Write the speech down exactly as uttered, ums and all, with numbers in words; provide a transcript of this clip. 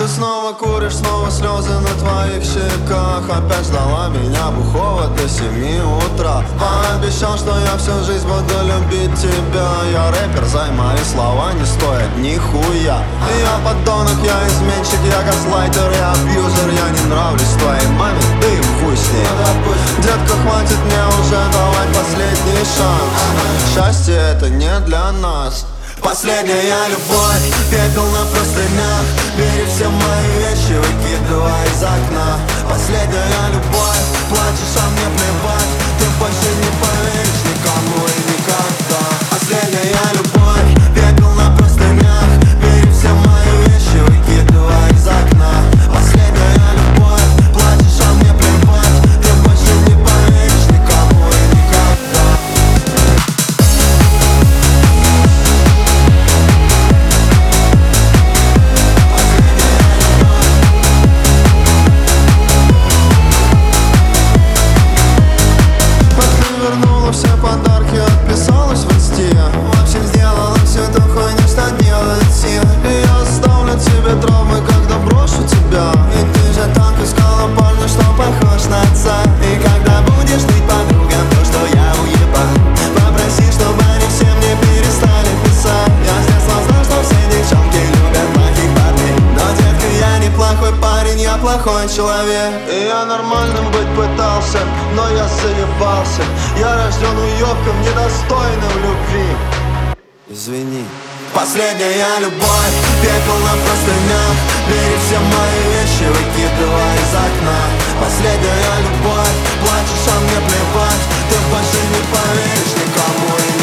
Ты снова куришь, снова слезы на твоих щеках. Опять ждала меня бухого до семи утра. Пообещал, что я всю жизнь буду любить тебя. Я рэпер, зай, мои слова не стоят нихуя. Я подонок, я изменщик, я газлайтер, я абьюзер. Я не нравлюсь твоей маме, да и хуй с ней. Детка, хватит мне уже давать последний шанс. Счастье это не для нас. Последняя любовь, пепел на простынях. Бери все мои вещи, выкидывай из окна. Последняя любовь, плачешь, а мне плевать. Ты больше не поверишь никому и никогда. Последняя любовь, пепел на простынях. Бери все мои вещи, выкидывай из окна. Последняя любовь, плачешь, а мне плевать. Ты больше не поверишь никому и никогда. Все подарки отписалась в инсте. В общем, сделала всю эту хуйню, что делает все. И я оставлю тебе травмы, когда брошу тебя. И ты же так искала парня, что похож на отца. И когда будешь ныть подругам то, что я уебан, попроси, чтобы они все мне перестали писать. Я с детства знал, что все девчонки любят плохих парней. Но, детка, я не плохой парень, я плохой человек. И я нормальным быть пытался, но я заебался. Я рожден уёбком, недостойным любви. Извини. Последняя любовь, пепел на простынях. Бери все мои вещи, выкидывай из окна. Последняя любовь, плачешь, а мне плевать. Ты больше не поверишь никому и